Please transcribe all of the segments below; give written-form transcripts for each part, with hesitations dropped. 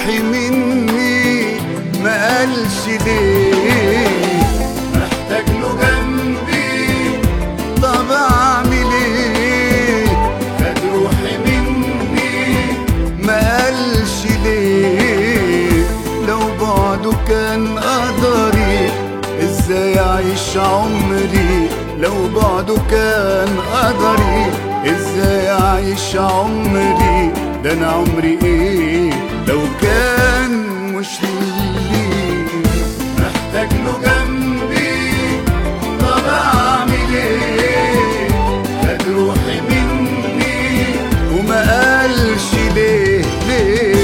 روحي مني ما قالش ليه؟ محتاج له جنبي طب اعمل ايه؟ خد روحي مني ما قالش ليه؟ لو بعده كان قدري ازاي اعيش عمري؟ لو بعده كان قدري ازاي اعيش عمري؟ ده انا عمري ايه لو كان مش ليه؟ محتاج له جنبي طب اعمل ايه؟ خد روحي مني وما قالش ليه ليه؟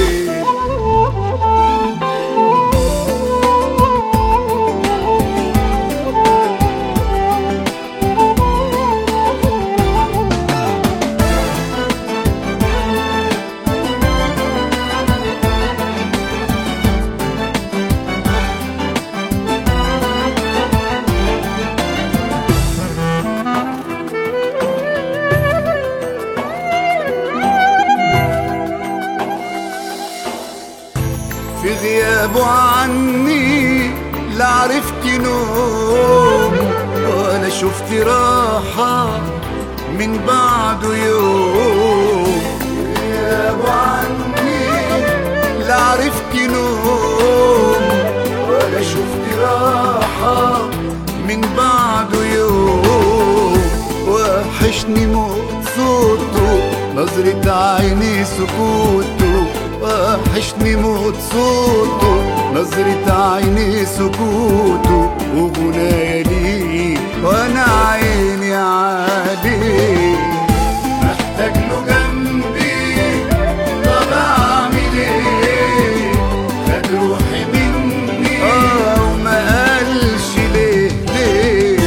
في غيابه عني لا عرفت نوم ولا شفت راحة من بعده يوم. في غيابه عني لا عرفت نوم ولا شفت راحة من بعده يوم. وحشني موت صوته نظرة عيني سكوته. وحشني موت صوته نظرة عيني سكوته. وغنايا ليه وانا عيني عليه. محتاج له جنبي طب اعمل ايه؟ خد روحي مني وما قالش ليه ليه؟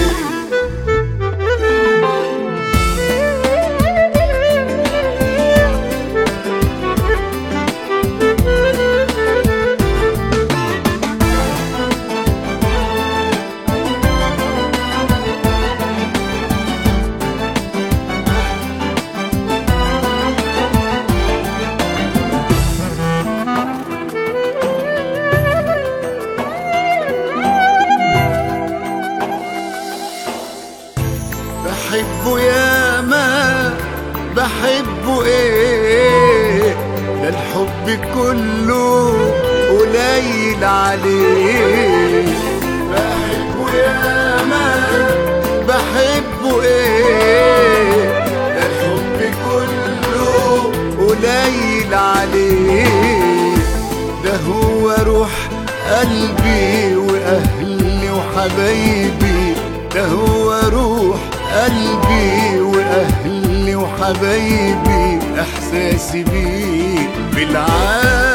بحبه ياما بحبه ايه؟ ده الحب كله قليل عليه. بحبه ياما بحبه ايه؟ ده الحب كله قليل عليه. ده هو روح قلبي واهلي وحبايبي. ده هو روح قلبي واهلي وحبايبي. احساسي بيه بالعالم